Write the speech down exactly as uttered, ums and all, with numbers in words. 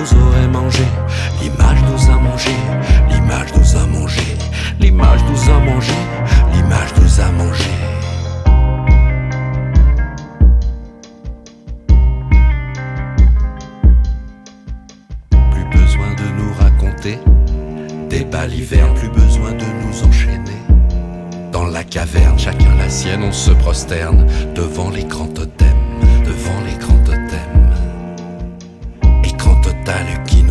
nous aurait mangé. L'image nous a mangé, l'image nous a mangé, l'image nous a mangé, l'image nous a mangé. Plus besoin de nous raconter des balivernes, plus besoin de nous enchaîner. Dans la caverne, chacun la sienne, on se prosterne devant l'écran totem, devant l'écran totem. Écran total qui